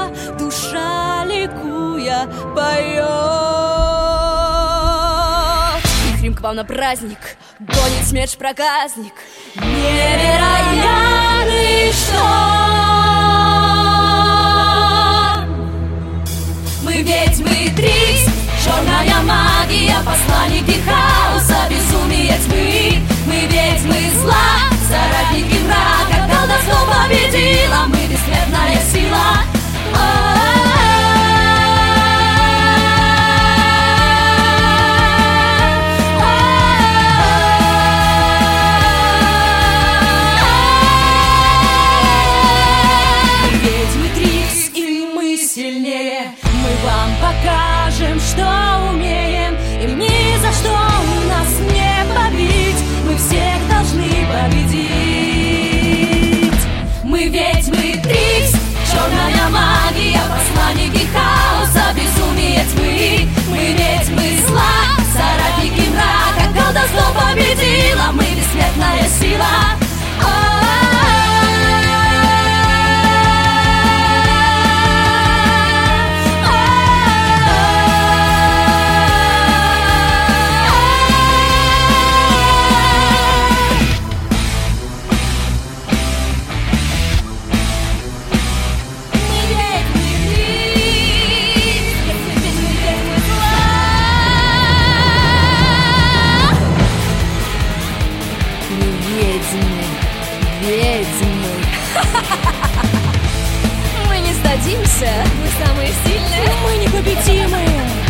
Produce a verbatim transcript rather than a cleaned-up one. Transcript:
душа ликуя поет. Их Рим к вам на праздник гонит смерть проказник. Невероятный шторм. Мы ведьмы Трикс, черная магия, посланники хаоса, безумие тьмы. Мы ведьмы зла, соратники мрака, колдовство победила, мы бессмертная сила. Мы ведьмы Трикс, и мы сильнее. Мы вам покажем, что умеем, и ни за что нас не побить. Мы всех должны победить. Мы ведьмы Трикс, черная магия, посланники хаоса, безумие тьмы. Мы ведьмы зла, соратники мрака, колдовство победила, мы бессмертная сила. Ведьмы. Мы не сдадимся. Мы самые сильные. Мы непобедимые.